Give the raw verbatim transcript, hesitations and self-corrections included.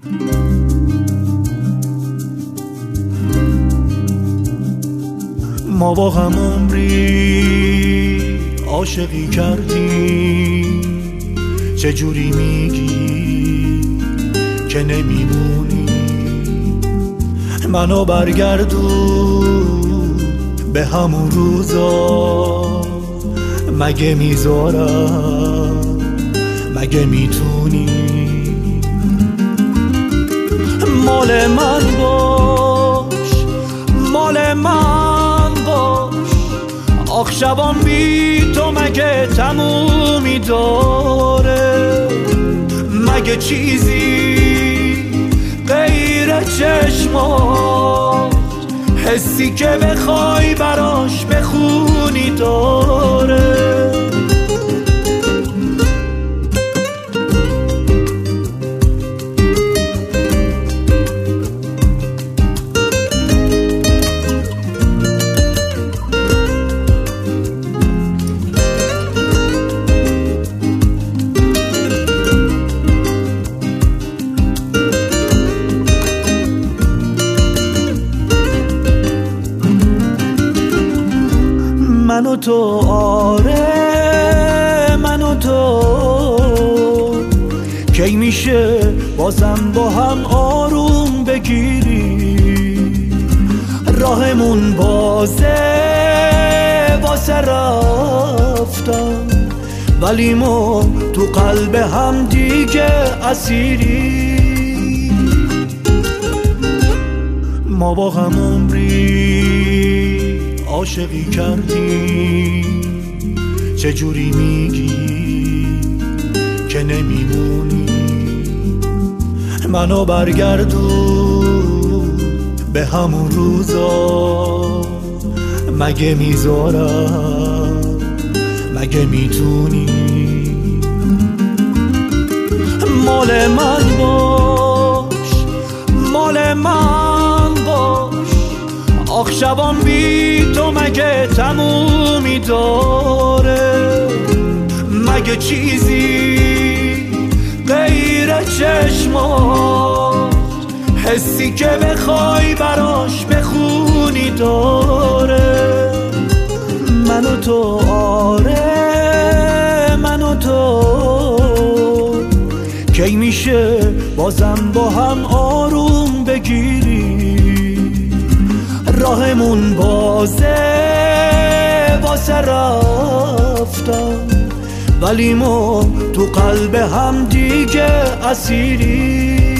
ما با هم عمری عاشقی کردیم، چجوری میگی که نمیمونی؟ منو برگردون به همون روزا، مگه میذارم، مگه میتونی؟ مال من باش، مال من باش، آخ شبام بی تو مگه تمومی داره؟ مگه چیزی غیر چشمات، حسی که بخوای براش بخونی داره؟ من و تو، آره من و تو، کی میشه بازم با هم آروم بگیری؟ راهمون بازه واسه رفتن، ولی ما تو قلب هم دیگه اسیری. ما با هم عمری عاشقی کردیم، چجوری میگی که نمیمونی؟ منو برگردون به همون روزا، مگه میذارم، مگه میتونی؟ مال من باش، مال من باش، آخ شبام بی تو مگه تمومی داره؟ مگه چیزی غیر چشمات، حسی که بخوای براش بخونی داره؟ من و تو، آره من و تو، کی میشه بازم با هم آروم بگیری؟ راهمون بازه واسه رفتن، ولی ما تو قلب هم دیگه اسیری.